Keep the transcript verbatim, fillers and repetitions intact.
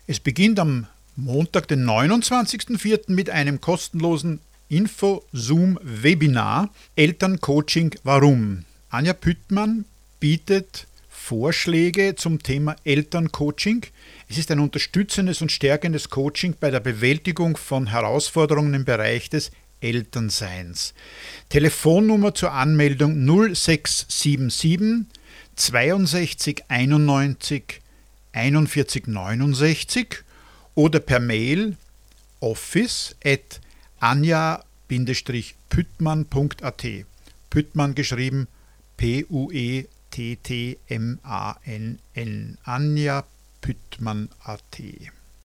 Es beginnt am Montag, den neunundzwanzigsten vierten mit einem kostenlosen Info-Zoom-Webinar Elterncoaching Warum. Anja Püttmann bietet Vorschläge zum Thema Elterncoaching. Es ist ein unterstützendes und stärkendes Coaching bei der Bewältigung von Herausforderungen im Bereich des Elternseins. Telefonnummer zur Anmeldung null sechs sieben sieben zweiundsechzig einundneunzig einundvierzig neunundsechzig oder per Mail office at anja püttmann punkt a t. Püttmann geschrieben P U E T T M A N N. anja püttmann punkt a t.